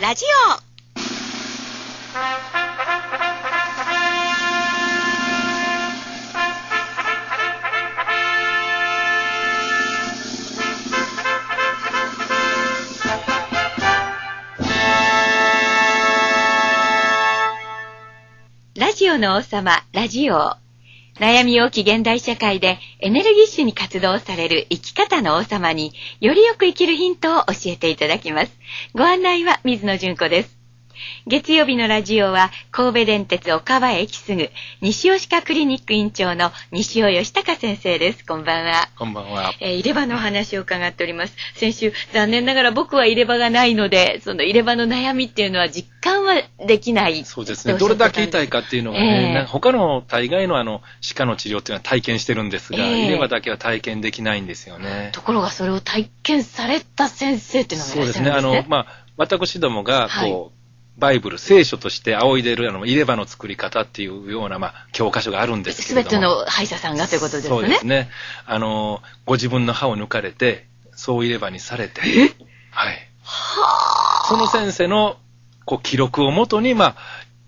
ラジオ。ラジオの王様、ラジオ。悩み多き現代社会でエネルギッシュに活動される生き方の王様によりよく生きるヒントを教えていただきます。ご案内は水野純子です。月曜日のラジオは神戸電鉄岡場駅すぐ西尾歯科クリニック院長の西尾義孝先生です。こんばんは。 こんばんは。 入れ歯のお話を伺っております。先週残念ながら僕は入れ歯がないので、その入れ歯の悩みっていうのは実感はできない。 そうですね。どれだけ痛いかっていうのがね、他の大概の歯科の治療っていうのは体験してるんですが、入れ歯だけは体験できないんですよね。 ところがそれを体験された先生っていうのがいらっしゃるんですね。 そうですね。私どもがバイブル、聖書として仰いでいる入れ歯の作り方っていうような、教科書があるんですけれども。 すべての歯医者さんがということですね。 そうですね。ご自分の歯を抜かれて、そう入れ歯にされて、はい。その先生の記録をもとに、我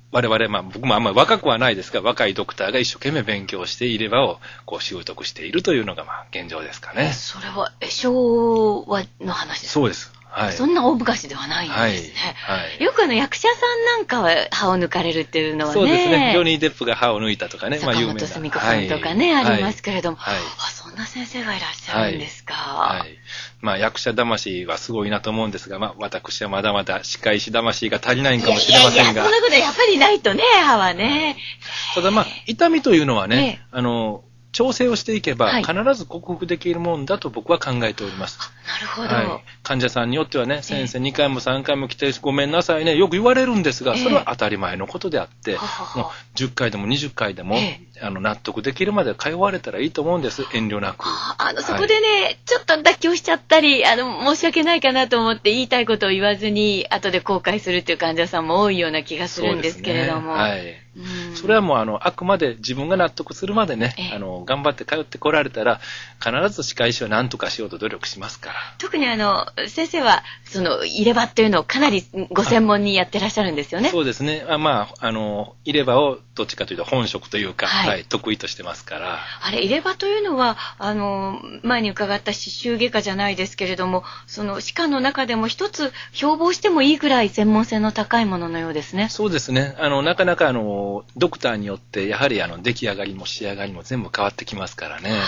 々、僕もあんまり若くはないですが、若いドクターが一生懸命勉強して入れ歯を習得しているというのが、現状ですかね。 それは、昭和の話ですか？ そうです。はい、 そんな大昔ではないんですね。はい、よく役者さんなんかは歯を抜かれるっていうのはね。 そうですね。ジョニー・デップが歯を抜いたとかね。 坂本澄子さんとかね、ありますけれども、そんな先生がいらっしゃるんですか。 役者魂はすごいなと思うんですが、私はまだまだ歯科医師魂が足りないんかもしれませんが。 そんなことやっぱりないとね、歯はね。 ただ痛みというのはね、調整をしていけば必ず克服できるもんだと僕は考えております。 なるほど。 患者さんによってはね、先生2回も3回も来てごめんなさいね、よく言われるんですが、それは当たり前のことであって、もう10回でも20回でも、納得できるまで通われたらいいと思うんです、遠慮なく。 そこでね、ちょっと妥協しちゃったり、申し訳ないかなと思って言いたいことを言わずに、後で後悔するっていう患者さんも多いような気がするんですけれども。 それはもうあくまで自分が納得するまでね、頑張って通ってこられたら必ず歯科医師は何とかしようと努力しますから。 特に先生はその入れ歯っていうのをかなりご専門にやってらっしゃるんですよね。 そうですね。入れ歯をどっちかというと本職というか、得意としてますから。 入れ歯というのは前に伺った歯周外科じゃないですけれども、その歯科の中でも一つ標榜してもいいぐらい専門性の高いもののようですね。 そうですね。なかなかドクターによってやはり出来上がりも仕上がりも全部変わってきますからね。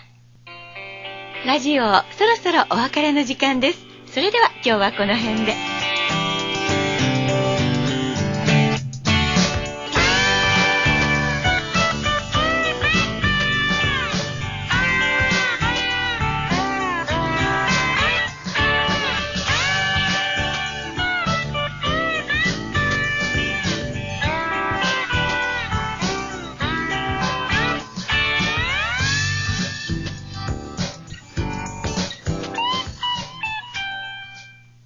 ラジオそろそろお別れの時間です。それでは今日はこの辺で。